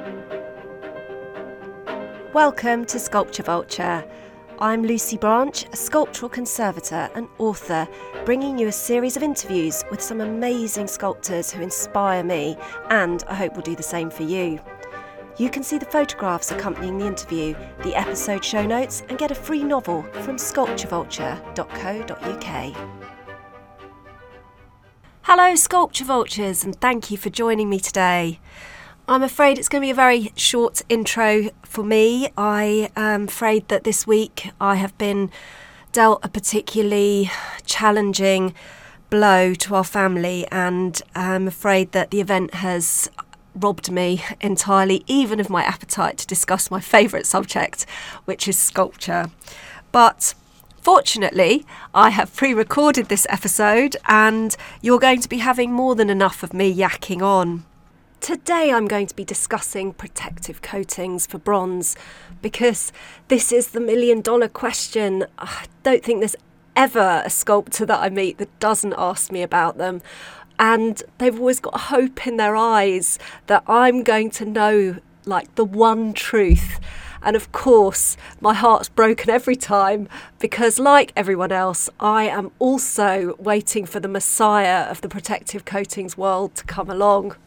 Welcome to Sculpture Vulture. I'm Lucy Branch, a sculptural conservator and author, bringing you a series of interviews with some amazing sculptors who inspire me, and I hope will do the same for you. You can see the photographs accompanying the interview, the episode show notes, and get a free novel from sculpturevulture.co.uk. Hello Sculpture Vultures, and thank you for joining me today. I'm afraid it's going to be a very short intro for me. I am afraid that this week I have been dealt a particularly challenging blow to our family, and I'm afraid that the event has robbed me entirely, even of my appetite to discuss my favourite subject, which is sculpture. But fortunately, I have pre-recorded this episode, and you're going to be having more than enough of me yakking on. Today I'm going to be discussing protective coatings for bronze, because this is the million-dollar question. I don't think there's ever a sculptor that I meet that doesn't ask me about them, and they've always got hope in their eyes that I'm going to know like the one truth. And of course, my heart's broken every time, because like everyone else, I am also waiting for the messiah of the protective coatings world to come along.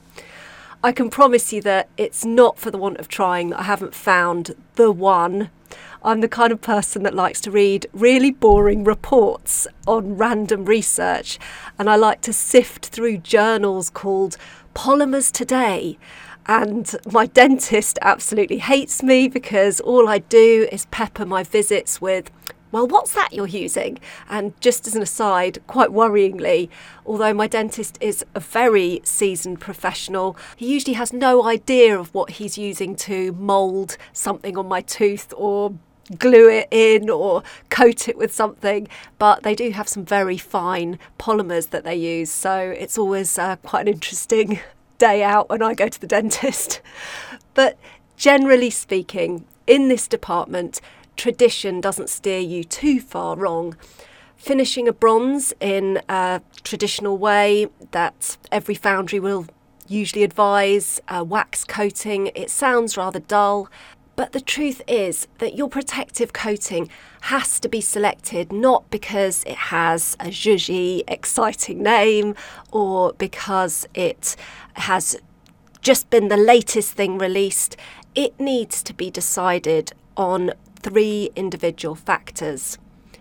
I can promise you that it's not for the want of trying that I haven't found the one. I'm the kind of person that likes to read really boring reports on random research, and I like to sift through journals called Polymers Today. And my dentist absolutely hates me because all I do is pepper my visits with, well, what's that you're using? And just as an aside, quite worryingly, although my dentist is a very seasoned professional, he usually has no idea of what he's using to mould something on my tooth or glue it in or coat it with something. But they do have some very fine polymers that they use. So it's always quite an interesting day out when I go to the dentist. But generally speaking, in this department, tradition doesn't steer you too far wrong. Finishing a bronze in a traditional way that every foundry will usually advise, wax coating, it sounds rather dull, but the truth is that your protective coating has to be selected not because it has a zhuzhy, exciting name, or because it has just been the latest thing released. It needs to be decided on 3 individual factors.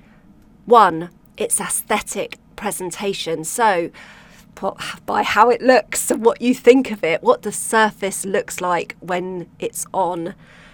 1, its aesthetic presentation. So, by how it looks and what you think of it, what the surface looks like when it's on.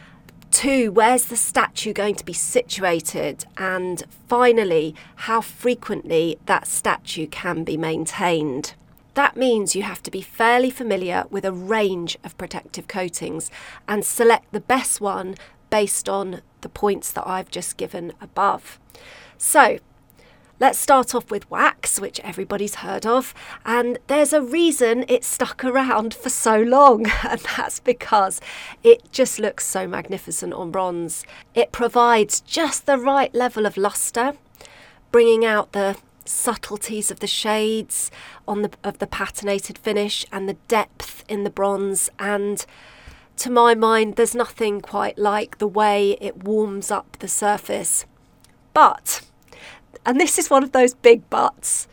2, where's the statue going to be situated? And finally, how frequently that statue can be maintained. That means you have to be fairly familiar with a range of protective coatings and select the best one based on the points that I've just given above. So let's start off with wax, which everybody's heard of, and there's a reason it's stuck around for so long, and that's because it just looks so magnificent on bronze. It provides just the right level of luster, bringing out the subtleties of the shades of the patinated finish and the depth in the bronze, and to my mind, there's nothing quite like the way it warms up the surface. But, and this is one of those big buts,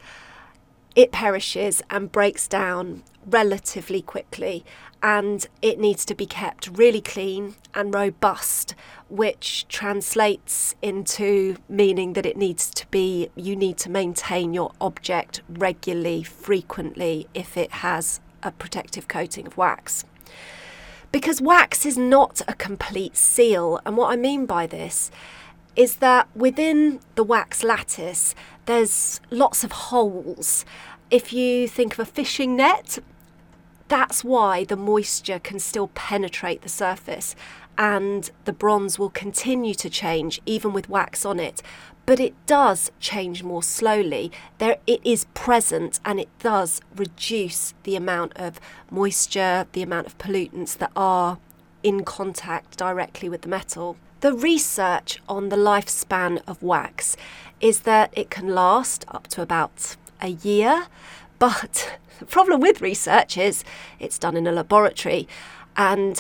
it perishes and breaks down relatively quickly, and it needs to be kept really clean and robust, which translates into meaning that you need to maintain your object regularly, frequently, if it has a protective coating of wax. Because wax is not a complete seal, and what I mean by this is that within the wax lattice there's lots of holes. If you think of a fishing net, that's why the moisture can still penetrate the surface, and the bronze will continue to change even with wax on it. But it does change more slowly. It is present, and it does reduce the amount of moisture, the amount of pollutants that are in contact directly with the metal. The research on the lifespan of wax is that it can last up to about a year, but the problem with research is it's done in a laboratory, and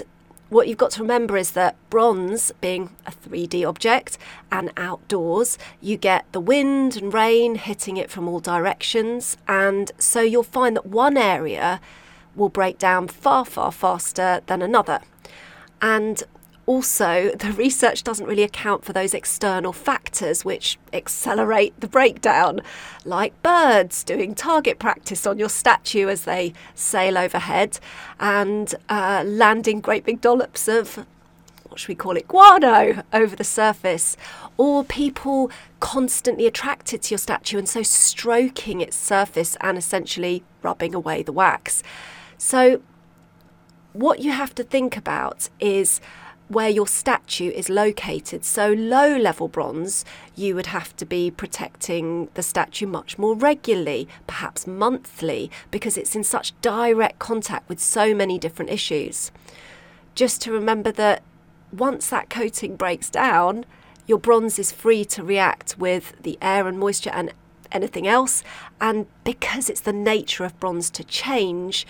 what you've got to remember is that bronze, being a 3D object and outdoors, you get the wind and rain hitting it from all directions. And so you'll find that one area will break down far, far faster than another. And also, the research doesn't really account for those external factors which accelerate the breakdown, like birds doing target practice on your statue as they sail overhead and landing great big dollops of, what should we call it, guano over the surface, or people constantly attracted to your statue and so stroking its surface and essentially rubbing away the wax. So what you have to think about is where your statue is located. So low level bronze, you would have to be protecting the statue much more regularly, perhaps monthly, because it's in such direct contact with so many different issues. Just to remember that once that coating breaks down, your bronze is free to react with the air and moisture and anything else. And because it's the nature of bronze to change,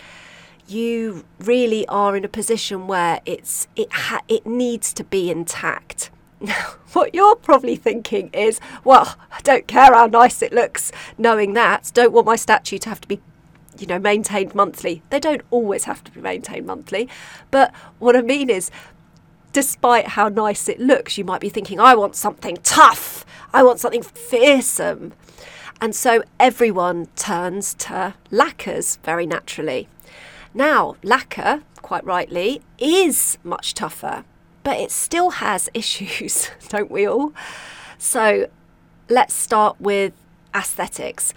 you really are in a position where it needs to be intact. Now, what you're probably thinking is, well, I don't care how nice it looks knowing that. Don't want my statue to have to be, maintained monthly. They don't always have to be maintained monthly. But what I mean is, despite how nice it looks, you might be thinking, I want something tough. I want something fearsome. And so everyone turns to lacquers very naturally. Now, lacquer, quite rightly, is much tougher, but it still has issues, don't we all? So let's start with aesthetics.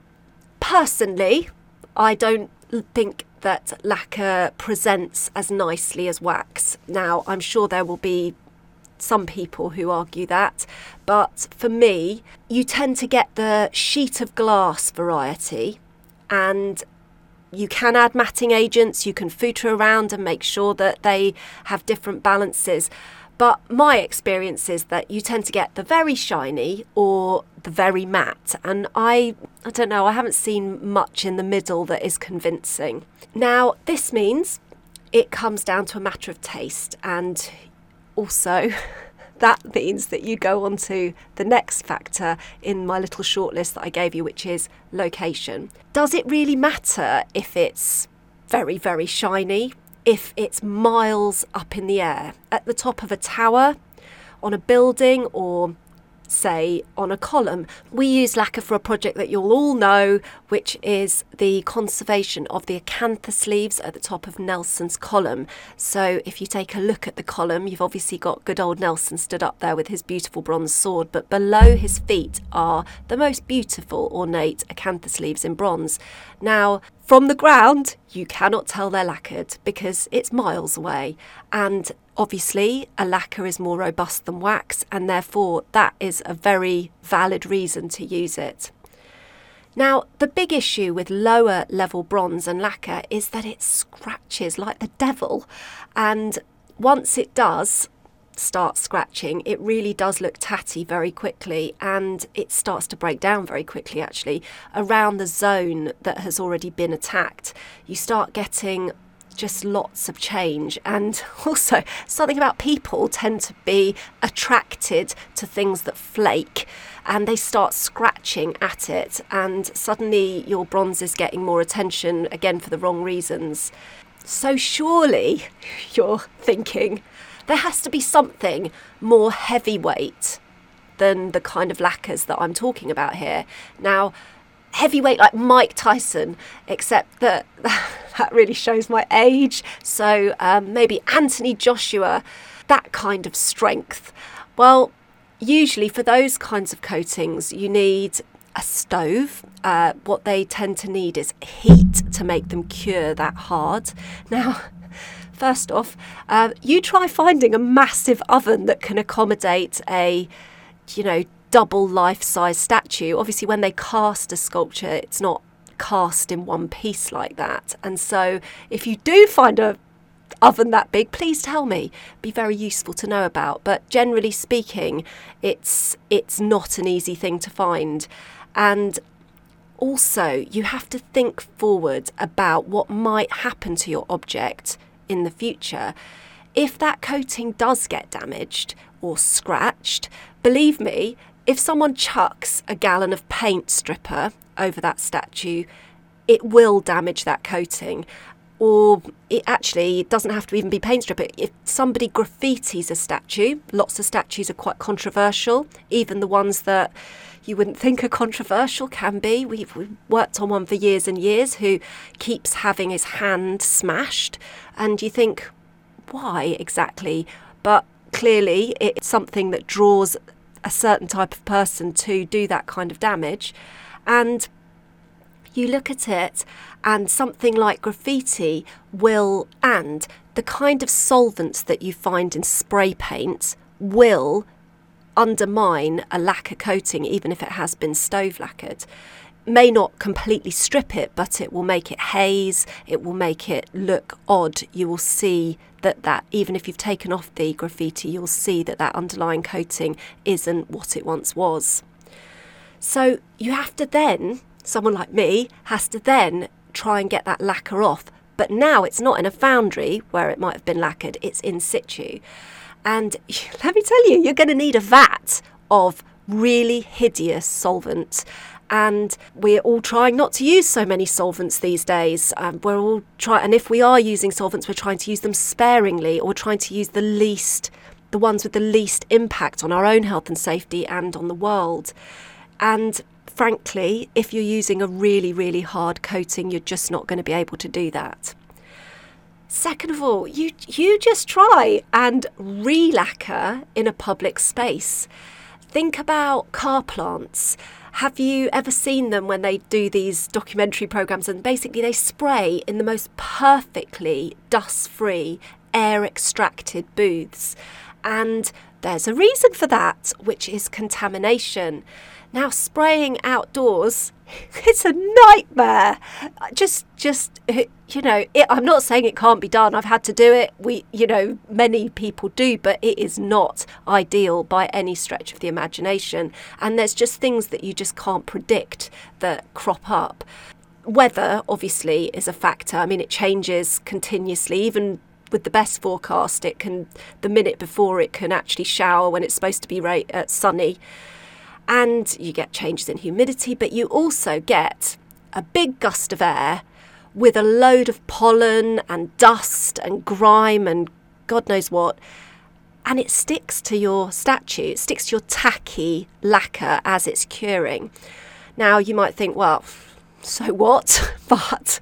Personally, I don't think that lacquer presents as nicely as wax. Now, I'm sure there will be some people who argue that, but for me, you tend to get the sheet of glass variety, and you can add matting agents, you can footer around and make sure that they have different balances. But my experience is that you tend to get the very shiny or the very matte. And I don't know, I haven't seen much in the middle that is convincing. Now, this means it comes down to a matter of taste. And also, that means that you go on to the next factor in my little shortlist that I gave you, which is location. Does it really matter if it's very, very shiny, if it's miles up in the air, at the top of a tower, on a building, or say on a column? We use lacquer for a project that you'll all know, which is the conservation of the acanthus leaves at the top of Nelson's column. So if you take a look at the column, you've obviously got good old Nelson stood up there with his beautiful bronze sword, but below his feet are the most beautiful ornate acanthus leaves in bronze. Now, from the ground, you cannot tell they're lacquered because it's miles away, and obviously a lacquer is more robust than wax, and therefore that is a very valid reason to use it. Now, the big issue with lower level bronze and lacquer is that it scratches like the devil, and once it does start scratching, it really does look tatty very quickly, and it starts to break down very quickly actually around the zone that has already been attacked. You start getting just lots of change, and also something about people tend to be attracted to things that flake, and they start scratching at it, and suddenly your bronze is getting more attention, again for the wrong reasons. So surely you're thinking there has to be something more heavyweight than the kind of lacquers that I'm talking about here. Now, heavyweight like Mike Tyson, except that that really shows my age. So maybe Anthony Joshua, that kind of strength. Well, usually for those kinds of coatings, you need a stove. What they tend to need is heat to make them cure that hard. Now, first off, you try finding a massive oven that can accommodate a, double life-size statue. Obviously, when they cast a sculpture, it's not cast in one piece like that. And so if you do find a oven that big, please tell me. Be very useful to know about. But generally speaking, it's not an easy thing to find. And also, you have to think forward about what might happen to your object in the future. if that coating does get damaged or scratched, believe me, if someone chucks a gallon of paint stripper over that statue, it will damage that coating. Or it doesn't have to even be paint stripper. If somebody graffitis a statue, lots of statues are quite controversial, even the ones that you wouldn't think are controversial can be. We've worked on one for years and years who keeps having his hand smashed, and you think, why exactly? But clearly it's something that draws a certain type of person to do that kind of damage. And you look at it, and something like graffiti and the kind of solvents that you find in spray paint will undermine a lacquer coating, even if it has been stove lacquered. May not completely strip it, but it will make it haze, it will make it look odd. You will see that even if you've taken off the graffiti, you'll see that underlying coating isn't what it once was. So you have to then, someone like me, has to then try and get that lacquer off. But now it's not in a foundry where it might have been lacquered, it's in situ. And let me tell you, you're going to need a vat of really hideous solvent. And we're all trying not to use so many solvents these days. And if we are using solvents, we're trying to use them sparingly, or trying to use the ones with the least impact on our own health and safety and on the world. And frankly, if you're using a really, really hard coating, you're just not going to be able to do that. Second of all, you just try and re-lacquer in a public space. Think about car plants. Have you ever seen them when they do these documentary programs, and basically they spray in the most perfectly dust-free, air-extracted booths? And there's a reason for that, which is contamination. Now, spraying outdoors, it's a nightmare. I'm not saying it can't be done. I've had to do it. Many people do, but it is not ideal by any stretch of the imagination. And there's just things that you just can't predict that crop up. Weather, obviously, is a factor. I mean, it changes continuously. Even with the best forecast, the minute before it can actually shower when it's supposed to be sunny. And you get changes in humidity, but you also get a big gust of air with a load of pollen and dust and grime and God knows what. And it sticks to your statue. It sticks to your tacky lacquer as it's curing. Now, you might think, well, so what? But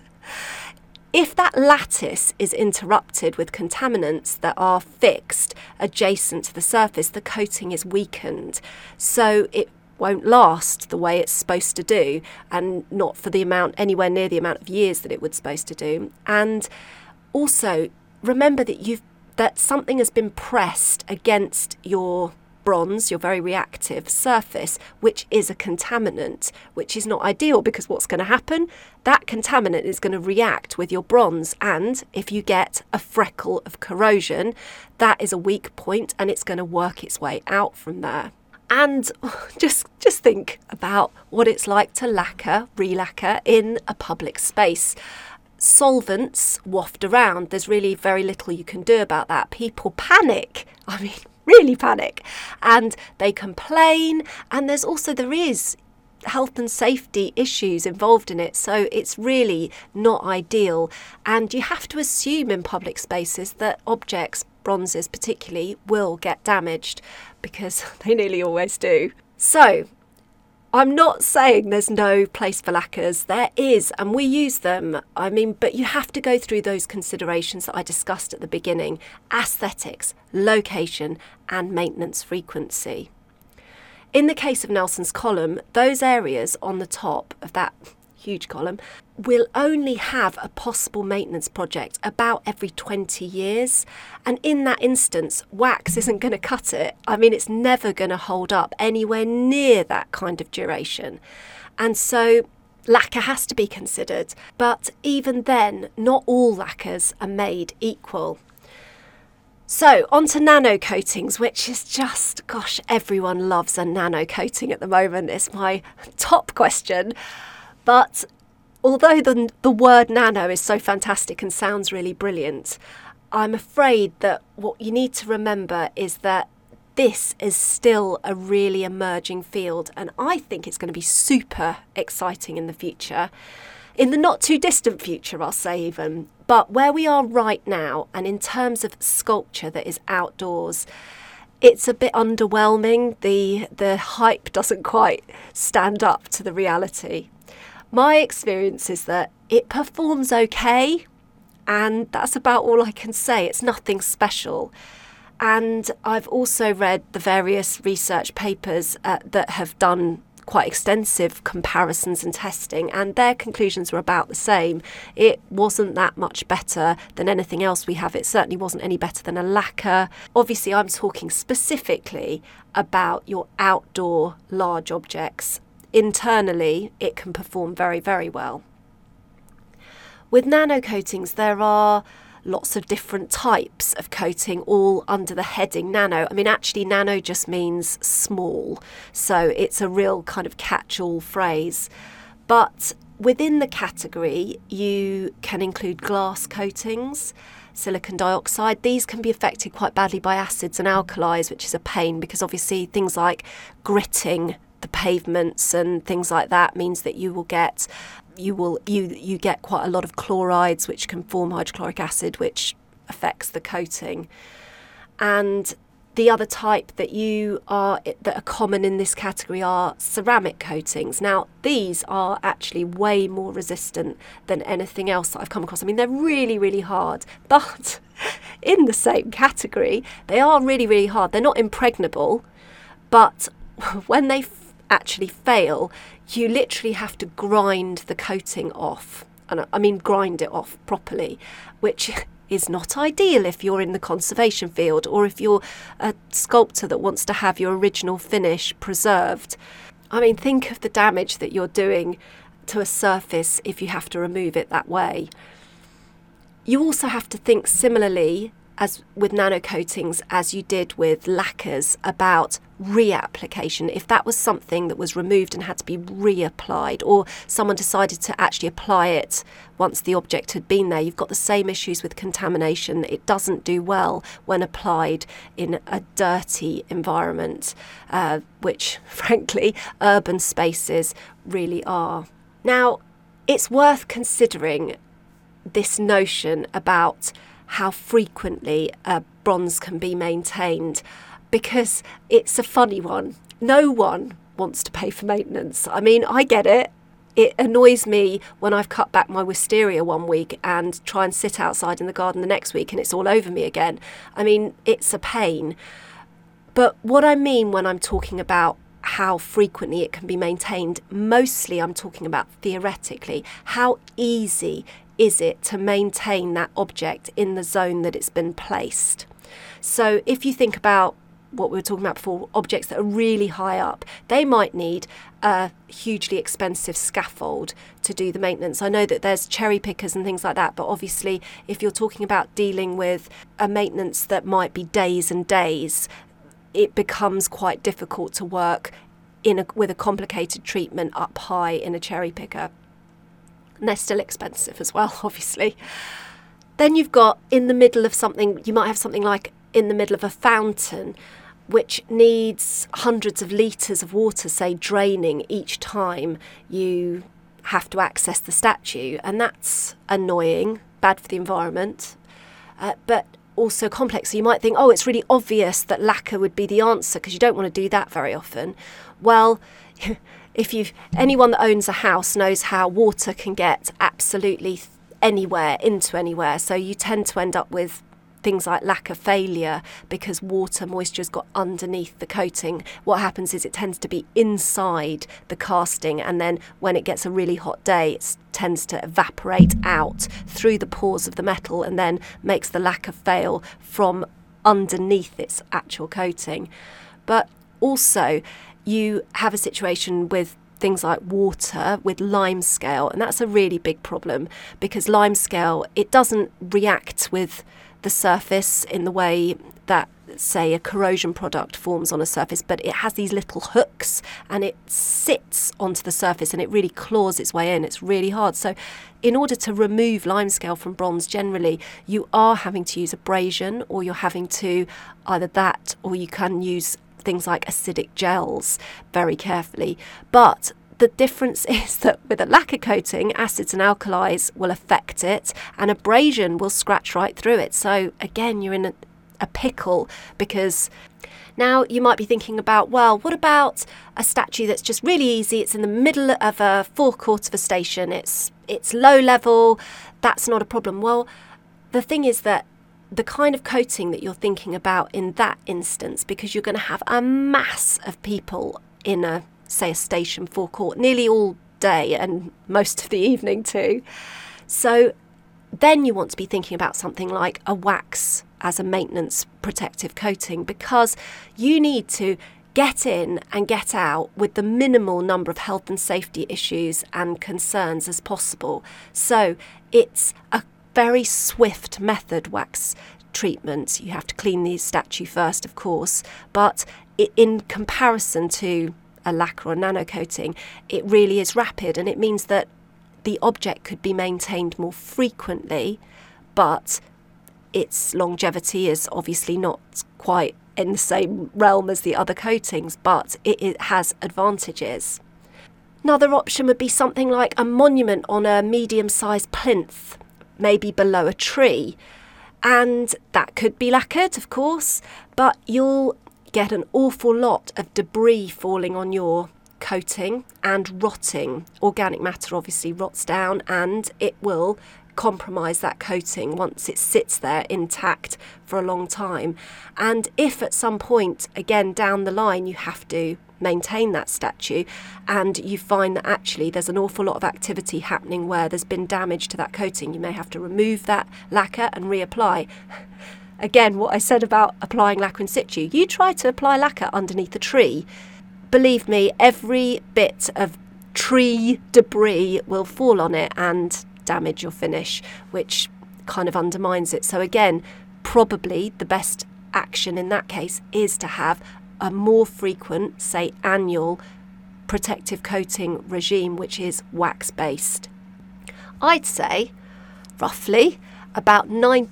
if that lattice is interrupted with contaminants that are fixed adjacent to the surface, the coating is weakened. So it won't last the way it's supposed to do, and not for anywhere near the amount of years that it was supposed to do. And also remember that something has been pressed against your bronze, your very reactive surface, which is a contaminant, which is not ideal, because what's going to happen? That contaminant is going to react with your bronze, and if you get a freckle of corrosion, that is a weak point, and it's going to work its way out from there. And just think about what it's like to re-lacquer in a public space. Solvents waft around. There's really very little you can do about that. People panic. I mean, really panic, and they complain, and there is health and safety issues involved in it, so it's really not ideal. And you have to assume in public spaces that objects, bronzes particularly, will get damaged, because they nearly always do. So I'm not saying there's no place for lacquers. There is, and we use them. I mean, but you have to go through those considerations that I discussed at the beginning: aesthetics, location, and maintenance frequency. In the case of Nelson's Column, those areas on the top of that huge column will only have a possible maintenance project about every 20 years. And in that instance, wax isn't going to cut it. I mean, it's never going to hold up anywhere near that kind of duration. And so lacquer has to be considered. But even then, not all lacquers are made equal. So on to nano coatings, which is just, gosh, everyone loves a nano coating at the moment. It's my top question. But although the word nano is so fantastic and sounds really brilliant, I'm afraid that what you need to remember is that this is still a really emerging field, and I think it's going to be super exciting in the future. In the not too distant future, I'll say even. But where we are right now, and in terms of sculpture that is outdoors, it's a bit underwhelming. The hype doesn't quite stand up to the reality. My experience is that it performs okay, and that's about all I can say. It's nothing special. And I've also read the various research papers that have done quite extensive comparisons and testing, and their conclusions were about the same. It wasn't that much better than anything else we have. It certainly wasn't any better than a lacquer. Obviously, I'm talking specifically about your outdoor large objects. Internally, it can perform very, very well. With nano coatings, there are lots of different types of coating, all under the heading nano. I mean, actually, nano just means small, so it's a real kind of catch-all phrase. But within the category, you can include glass coatings, silicon dioxide. These can be affected quite badly by acids and alkalis, which is a pain because obviously things like gritting the pavements and things like that means that you get quite a lot of chlorides, which can form hydrochloric acid, which affects the coating. And the other type that are common in this category are ceramic coatings. Now, these are actually way more resistant than anything else that I've come across. I mean, they're really, really hard, but in the same category, they are really, really hard. They're not impregnable, but when they actually fail, you literally have to grind the coating off. And I mean grind it off properly, which is not ideal if you're in the conservation field or if you're a sculptor that wants to have your original finish preserved. I mean, think of the damage that you're doing to a surface if you have to remove it that way. You also have to think similarly as with nano coatings as you did with lacquers about reapplication. If that was something that was removed and had to be reapplied, or someone decided to actually apply it once the object had been there, you've got the same issues with contamination. It doesn't do well when applied in a dirty environment, which frankly urban spaces really are. Now, it's worth considering this notion about how frequently bronze can be maintained, because it's a funny one. No one wants to pay for maintenance. I mean, I get it. It annoys me when I've cut back my wisteria one week and try and sit outside in the garden the next week and it's all over me again. I mean, it's a pain. But what I mean when I'm talking about how frequently it can be maintained, mostly I'm talking about theoretically. How easy is it to maintain that object in the zone that it's been placed? So if you think about what we were talking about before, objects that are really high up, they might need a hugely expensive scaffold to do the maintenance. I know that there's cherry pickers and things like that, but obviously if you're talking about dealing with a maintenance that might be days and days, it becomes quite difficult to work with a complicated treatment up high in a cherry picker. And they're still expensive as well, obviously. Then you've got in the middle of something, you might have something like in the middle of a fountain, which needs hundreds of litres of water, say, draining each time you have to access the statue. And that's annoying, bad for the environment, but also complex. So you might think, oh, it's really obvious that lacquer would be the answer because you don't want to do that very often. Well, anyone that owns a house knows how water can get absolutely anywhere into anywhere. So you tend to end up with things like lacquer failure because moisture's got underneath the coating. What happens is it tends to be inside the casting, and then when it gets a really hot day, it tends to evaporate out through the pores of the metal and then makes the lacquer fail from underneath its actual coating. But also you have a situation with things like water with limescale, and that's a really big problem because limescale, it doesn't react with the surface in the way that, say, a corrosion product forms on a surface, but it has these little hooks and it sits onto the surface and it really claws its way in. It's really hard. So in order to remove limescale from bronze, generally you are having to use abrasion, or you're having to either that, or you can use things like acidic gels very carefully. But the difference is that with a lacquer coating, acids and alkalis will affect it and abrasion will scratch right through it. So again, you're in a pickle, because now you might be thinking about, well, what about a statue that's just really easy? It's in the middle of a forecourt of a station. It's low level. That's not a problem. Well, the thing is that the kind of coating that you're thinking about in that instance, because you're going to have a mass of people in a station forecourt nearly all day and most of the evening too. So then you want to be thinking about something like a wax as a maintenance protective coating, because you need to get in and get out with the minimal number of health and safety issues and concerns as possible. So it's a very swift method, wax treatment. You have to clean the statue first, of course, but in comparison to a lacquer or nano coating, it really is rapid, and it means that the object could be maintained more frequently, but its longevity is obviously not quite in the same realm as the other coatings, but it has advantages. Another option would be something like a monument on a medium-sized plinth, maybe below a tree, and that could be lacquered, of course, but you'll get an awful lot of debris falling on your coating and rotting. Organic matter obviously rots down and it will compromise that coating once it sits there intact for a long time. And if at some point, again down the line, you have to maintain that statue and you find that actually there's an awful lot of activity happening where there's been damage to that coating, you may have to remove that lacquer and reapply. Again, what I said about applying lacquer in situ, you try to apply lacquer underneath a tree. Believe me, every bit of tree debris will fall on it and damage your finish, which kind of undermines it. So again, probably the best action in that case is to have a more frequent, say annual, protective coating regime, which is wax-based. I'd say, roughly, about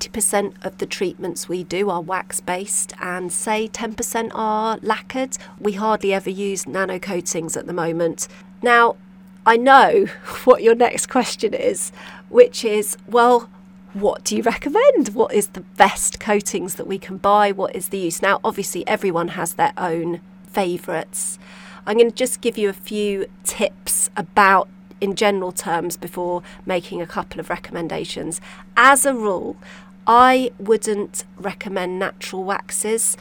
90% of the treatments we do are wax-based and say 10% are lacquered. We hardly ever use nano coatings at the moment. Now, I know what your next question is, which is, well, what do you recommend? What is the best coatings that we can buy? What is the use? Now, obviously, everyone has their own favourites. I'm going to just give you a few tips about in general terms before making a couple of recommendations. As a rule, I wouldn't recommend natural waxes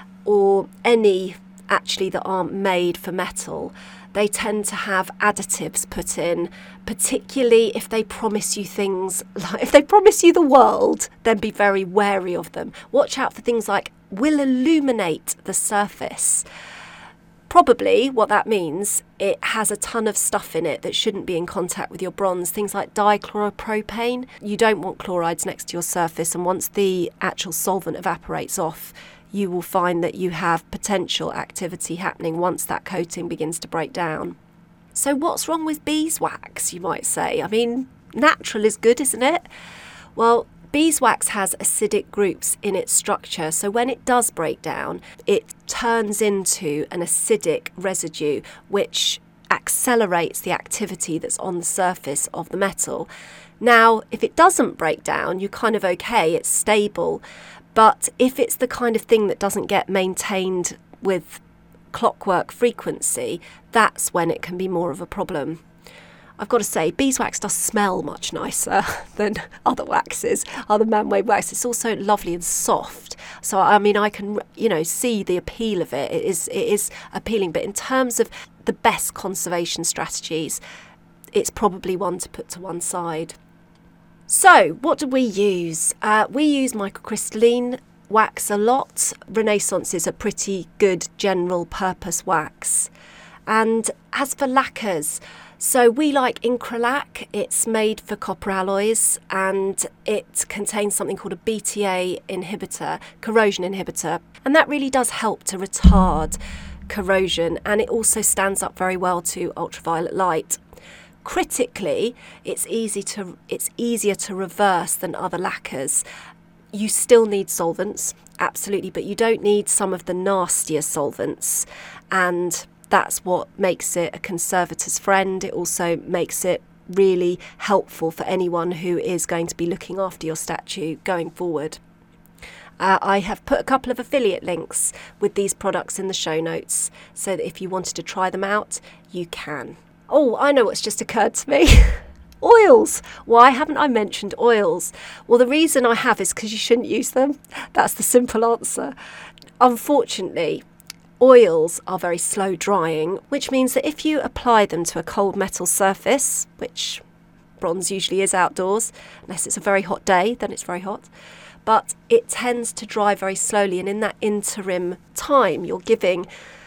or any actually that aren't made for metal. They tend to have additives put in, particularly if they promise you things, like if they promise you the world, then be very wary of them. Watch out for things like will illuminate the surface. Probably what that means, it has a ton of stuff in it that shouldn't be in contact with your bronze, things like dichloropropane. You don't want chlorides next to your surface, and once the actual solvent evaporates off, you will find that you have potential activity happening once that coating begins to break down. So what's wrong with beeswax, you might say? I mean, natural is good, isn't it? Well, beeswax has acidic groups in its structure, so when it does break down, it turns into an acidic residue which accelerates the activity that's on the surface of the metal. Now, if it doesn't break down, you're kind of okay, it's stable, but if it's the kind of thing that doesn't get maintained with clockwork frequency, that's when it can be more of a problem. I've got to say, beeswax does smell much nicer than other waxes, other man-made wax. It's also lovely and soft. So, I mean, I can, see the appeal of it. It is appealing. But in terms of the best conservation strategies, it's probably one to put to one side. So, what do we use? We use microcrystalline wax a lot. Renaissance is a pretty good general purpose wax. And as for lacquers, So we like Incralac. It's made for copper alloys and it contains something called a BTA inhibitor, corrosion inhibitor. And that really does help to retard corrosion, and it also stands up very well to ultraviolet light. Critically, it's easier to reverse than other lacquers. You still need solvents, absolutely, but you don't need some of the nastier solvents. And that's what makes it a conservator's friend. It also makes it really helpful for anyone who is going to be looking after your statue going forward. I have put a couple of affiliate links with these products in the show notes, so that if you wanted to try them out, you can. Oh, I know what's just occurred to me. Oils. Why haven't I mentioned oils? Well, the reason I have is because you shouldn't use them. That's the simple answer. Unfortunately, oils are very slow drying, which means that if you apply them to a cold metal surface, which bronze usually is outdoors, unless it's a very hot day, then it's very hot, but it tends to dry very slowly, and in that interim time you're giving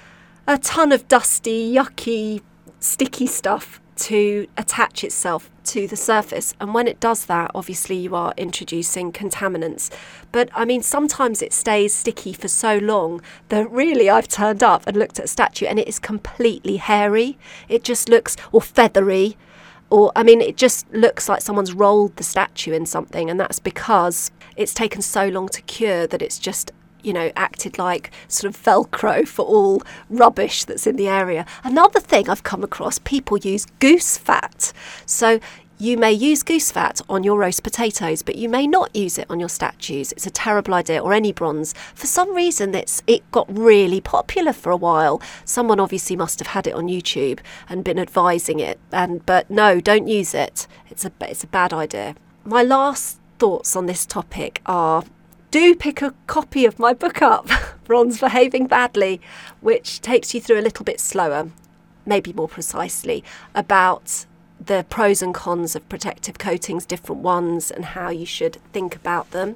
a ton of dusty, yucky, sticky stuff to attach itself to the surface, and when it does that, obviously you are introducing contaminants. But I mean, sometimes it stays sticky for so long that really I've turned up and looked at a statue and it is completely hairy. It just looks, or feathery, or I mean, it just looks like someone's rolled the statue in something, and that's because it's taken so long to cure that it's just, acted like sort of Velcro for all rubbish that's in the area. Another thing I've come across, people use goose fat. So you may use goose fat on your roast potatoes, but you may not use it on your statues. It's a terrible idea, or any bronze. For some reason, it got really popular for a while. Someone obviously must have had it on YouTube and been advising it. But no, don't use it. It's a bad idea. My last thoughts on this topic are, do pick a copy of my book up, Bronze Behaving Badly, which takes you through a little bit slower, maybe more precisely, about the pros and cons of protective coatings, different ones, and how you should think about them.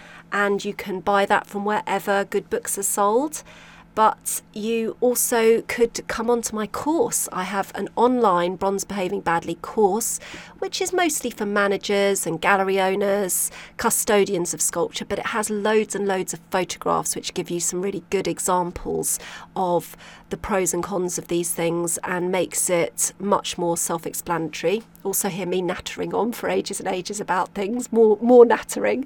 And you can buy that from wherever good books are sold. But you also could come onto my course. I have an online Bronze Behaving Badly course, which is mostly for managers and gallery owners, custodians of sculpture, but it has loads and loads of photographs which give you some really good examples of the pros and cons of these things and makes it much more self-explanatory. Also hear me nattering on for ages and ages about things, more nattering.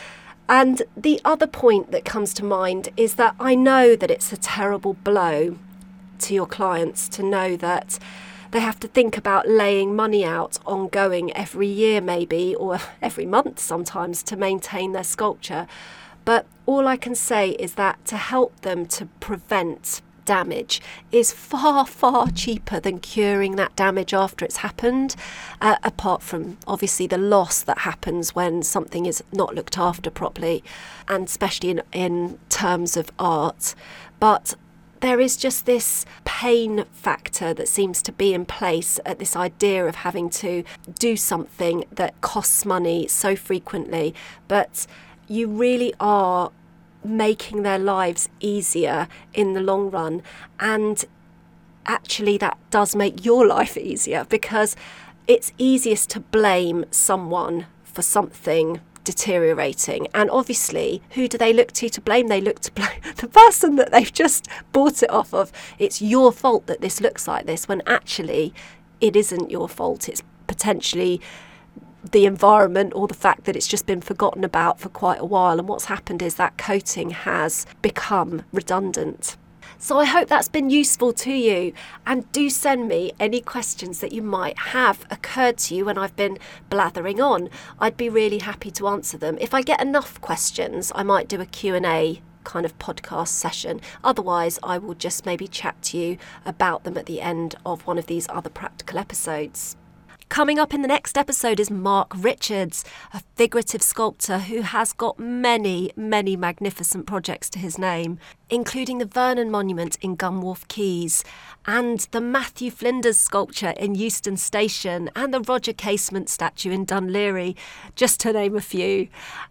And the other point that comes to mind is that I know that it's a terrible blow to your clients to know that they have to think about laying money out ongoing every year maybe, or every month sometimes, to maintain their sculpture. But all I can say is that to help them to prevent damage is far, far cheaper than curing that damage after it's happened, apart from obviously the loss that happens when something is not looked after properly, and especially in terms of art. But there is just this pain factor that seems to be in place at this idea of having to do something that costs money so frequently, but you really are making their lives easier in the long run. And actually that does make your life easier, because it's easiest to blame someone for something deteriorating, and obviously who do they look to blame? They look to blame the person that they've just bought it off of. It's your fault that this looks like this, when actually it isn't your fault. It's potentially the environment, or the fact that it's just been forgotten about for quite a while, and what's happened is that coating has become redundant. So I hope that's been useful to you, and do send me any questions that you might have occurred to you when I've been blathering on. I'd be really happy to answer them. If I get enough questions, I might do a Q&A kind of podcast session. Otherwise, I will just maybe chat to you about them at the end of one of these other practical episodes. Coming up in the next episode is Mark Richards, a figurative sculptor who has got many, many magnificent projects to his name, including the Vernon Monument in Gunwharf Quays, and the Matthew Flinders sculpture in Euston Station, and the Roger Casement statue in Dun Laoghaire, just to name a few.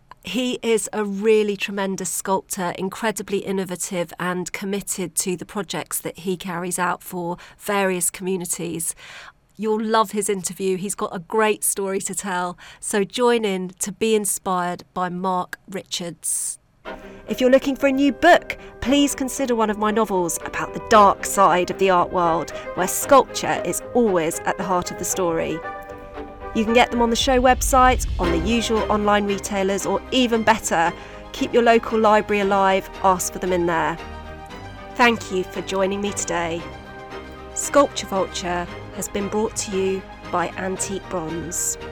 He is a really tremendous sculptor, incredibly innovative and committed to the projects that he carries out for various communities. You'll love his interview. He's got a great story to tell. So join in to be inspired by Mark Richards. If you're looking for a new book, please consider one of my novels about the dark side of the art world, where sculpture is always at the heart of the story. You can get them on the show website, on the usual online retailers, or even better, keep your local library alive, ask for them in there. Thank you for joining me today. Sculpture Vulture has been brought to you by Antique Bronze.